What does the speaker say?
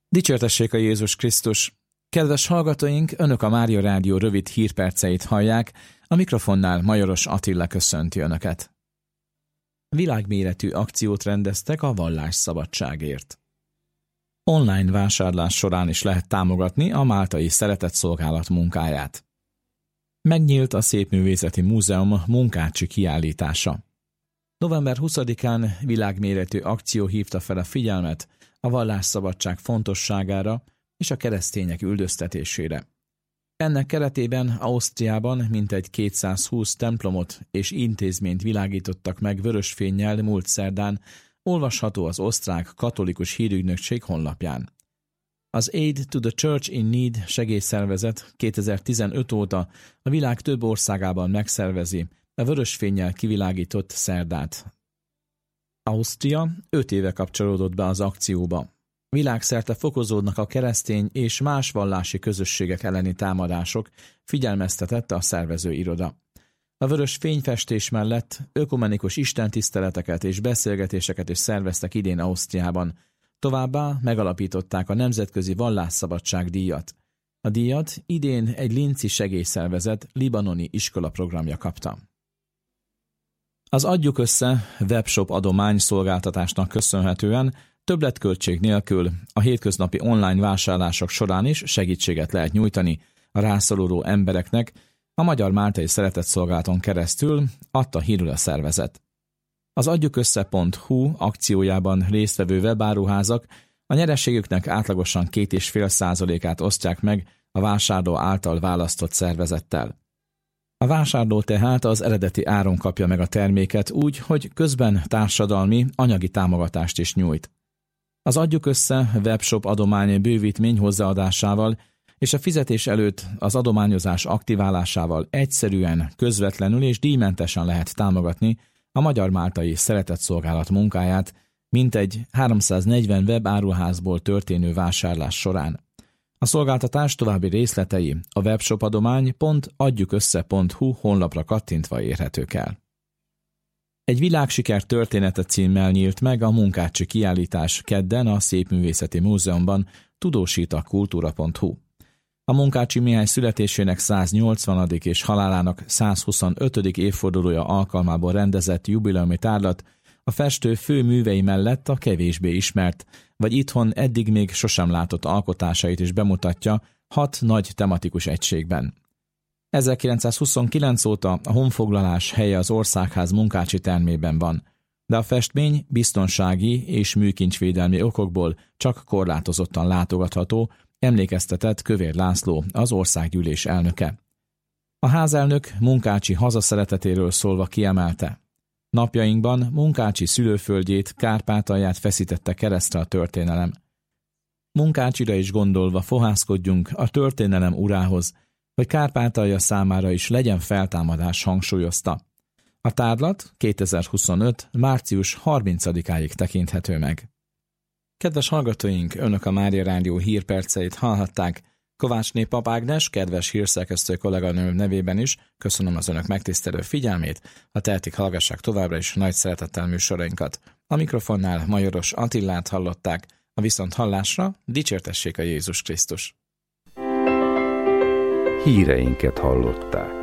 Dicsértessék a Jézus Krisztus! Kedves hallgatóink, Önök a Mária Rádió rövid hírperceit hallják, a mikrofonnál Majoros Attila köszönti Önöket. Világméretű akciót rendeztek a vallásszabadságért. Online vásárlás során is lehet támogatni a Máltai Szeretetszolgálat munkáját. Megnyílt a Szépművészeti Múzeum munkácsi kiállítása. November 20-án világméretű akció hívta fel a figyelmet a vallásszabadság fontosságára és a keresztények üldöztetésére. Ennek keretében Ausztriában mintegy 220 templomot és intézményt világítottak meg vörös fénnyel múlt szerdán, olvasható az osztrák katolikus hírügynökség honlapján. Az Aid to the Church in Need segélyszervezet 2015 óta a világ több országában megszervezi a vörös fénnyel kivilágított szerdát. Ausztria 5 éve kapcsolódott be az akcióba. Világszerte fokozódnak a keresztény és más vallási közösségek elleni támadások, figyelmeztetett a szervezőiroda. A vörös fényfestés mellett ökumenikus istentiszteleteket és beszélgetéseket is szerveztek idén Ausztriában. Továbbá megalapították a Nemzetközi Vallásszabadság díjat. A díjat idén egy linci segélyszervezet libanoni iskolaprogramja kapta. Az Adjuk Össze webshop adományszolgáltatásnak köszönhetően többletköltség nélkül a hétköznapi online vásárlások során is segítséget lehet nyújtani a rászoruló embereknek, a Magyar Máltai Szeretetszolgálaton keresztül adta hírül a szervezet. Az adjukössze.hu akciójában résztvevő webáruházak a nyereségüknek átlagosan 2,5%-át osztják meg a vásárló által választott szervezettel. A vásárló tehát az eredeti áron kapja meg a terméket úgy, hogy közben társadalmi, anyagi támogatást is nyújt. Az Adjuk Össze webshop adomány bővítmény hozzáadásával és a fizetés előtt az adományozás aktiválásával egyszerűen, közvetlenül és díjmentesen lehet támogatni a Magyar Máltai Szeretetszolgálat munkáját, mintegy 340 webáruházból történő vásárlás során. A szolgáltatás további részletei a webshopadomány.adjukössze.hu honlapra kattintva érhetők el. Egy világsiker története címmel nyílt meg a munkácsi kiállítás kedden a Szépművészeti Múzeumban, tudósít a kultúra.hu. A Munkácsi Mihály születésének 180. és halálának 125. évfordulója alkalmából rendezett jubileumi tárlat a festő fő művei mellett a kevésbé ismert, vagy itthon eddig még sosem látott alkotásait is bemutatja 6 nagy tematikus egységben. 1929 óta a honfoglalás helye az Országház munkácsi termében van, de a festmény biztonsági és műkincsvédelmi okokból csak korlátozottan látogatható, emlékeztetett Kövér László, az országgyűlés elnöke. A házelnök munkácsi hazaszeretetéről szólva kiemelte: napjainkban munkácsi szülőföldjét, Kárpátalját feszítette keresztre a történelem. Munkácsira is gondolva fohászkodjunk a történelem urához, hogy Kárpátalja számára is legyen feltámadás, hangsúlyozta. A tárlat 2025. március 30-áig tekinthető meg. Kedves hallgatóink, Önök a Mária Rádió hírperceit hallhatták. Kovácsné Pap Ágnes, kedves hírszerkesztő kolléganőm nevében is köszönöm az Önök megtisztelő figyelmét, ha tehetik, hallgassák továbbra is nagy szeretettel műsorainkat. A mikrofonnál Majoros Attilát hallották, a viszonthallásra dicsértessék a Jézus Krisztus. Híreinket hallották.